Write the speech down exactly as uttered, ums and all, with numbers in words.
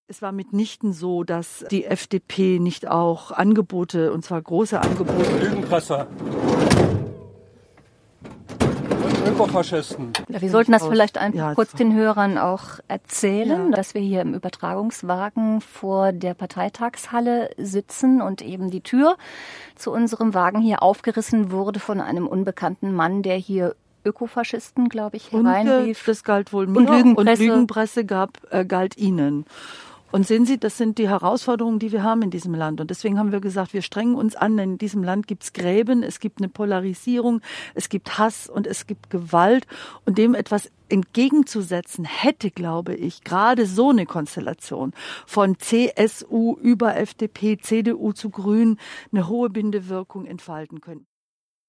Es war mitnichten so, dass die F D P nicht auch Angebote, und zwar große Angebote... Lügenpresse. Ökofaschisten. Ja, wir sollten das vielleicht einfach ja, kurz den Hörern auch erzählen, ja. dass wir hier im Übertragungswagen vor der Parteitagshalle sitzen und eben die Tür zu unserem Wagen hier aufgerissen wurde von einem unbekannten Mann, der hier Ökofaschisten, glaube ich, hereinrief. Und, das galt wohl mir. Und Lügenpresse. Und Lügenpresse gab, äh, galt ihnen. Und sehen Sie, das sind die Herausforderungen, die wir haben in diesem Land. Und deswegen haben wir gesagt, wir strengen uns an, denn in diesem Land gibt's Gräben, es gibt eine Polarisierung, es gibt Hass und es gibt Gewalt. Und dem etwas entgegenzusetzen hätte, glaube ich, gerade so eine Konstellation von C S U über F D P, C D U zu Grünen eine hohe Bindewirkung entfalten können.